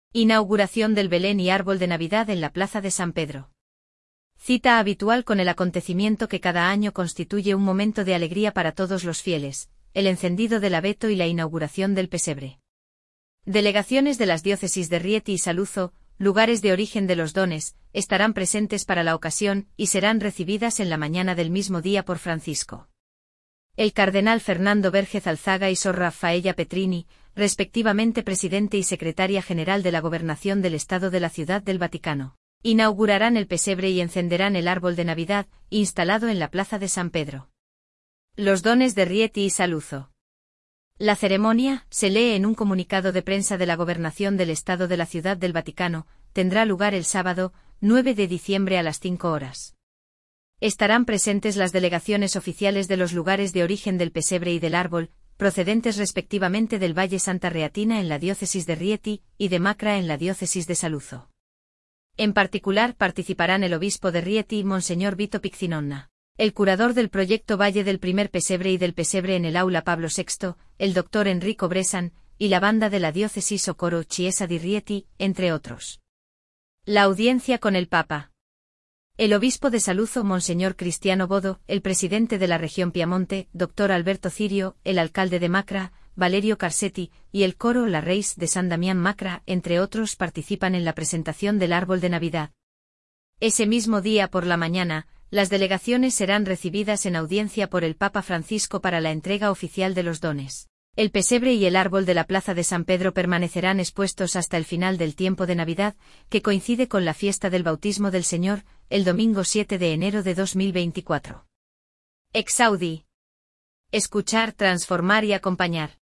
Inauguración del Belén y árbol de Navidad en la Plaza de San Pedro. Cita habitual con el acontecimiento que cada año constituye un momento de alegría para todos los fieles, el encendido del abeto y la inauguración del pesebre. Delegaciones de las diócesis de Rieti y Saluzzo, lugares de origen de los dones, estarán presentes para la ocasión y serán recibidas en la mañana del mismo día por Francisco. El cardenal Fernando Vérgez Alzaga y Sor Raffaella Petrini, respectivamente presidente y secretaria general de la Gobernación del Estado de la Ciudad del Vaticano, inaugurarán el pesebre y encenderán el árbol de Navidad, instalado en la Plaza de San Pedro. Los dones de Rieti y Saluzzo. La ceremonia, se lee en un comunicado de prensa de la Gobernación del Estado de la Ciudad del Vaticano, tendrá lugar el sábado, 9 de diciembre a las 5 horas. Estarán presentes las delegaciones oficiales de los lugares de origen del pesebre y del árbol, procedentes respectivamente del Valle Santa Reatina en la diócesis de Rieti y de Macra en la diócesis de Saluzzo. En particular participarán el obispo de Rieti, Monseñor Vito Piccinonna, el curador del proyecto Valle del Primer Pesebre y del Pesebre en el Aula Pablo VI, el doctor Enrico Bresan, y la banda de la diócesis o coro Chiesa di Rieti, entre otros. La audiencia con el Papa. El obispo de Saluzzo, Monseñor Cristiano Bodo, el presidente de la región Piamonte, doctor Alberto Cirio, el alcalde de Macra, Valerio Carsetti, y el coro La Reis de San Damián Macra, entre otros, participan en la presentación del árbol de Navidad. Ese mismo día por la mañana, las delegaciones serán recibidas en audiencia por el Papa Francisco para la entrega oficial de los dones. El pesebre y el árbol de la Plaza de San Pedro permanecerán expuestos hasta el final del tiempo de Navidad, que coincide con la fiesta del bautismo del Señor, el domingo 7 de enero de 2024. Exaudi. Escuchar, transformar y acompañar.